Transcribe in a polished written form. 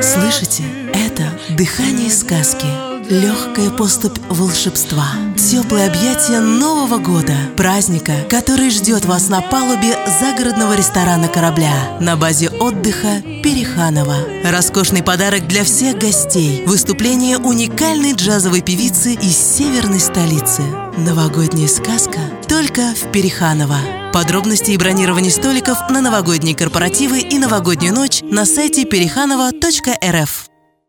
Слышите? Это дыхание сказки. Легкая поступь волшебства. Теплые объятия Нового года. Праздника, который ждет вас на палубе загородного ресторана корабля на базе отдыха Переханово. Роскошный подарок для всех гостей. Выступление уникальной джазовой певицы из северной столицы. Новогодняя сказка только в Переханово. Подробности и бронирование столиков на новогодние корпоративы и новогоднюю ночь на сайте perikhanova.rf.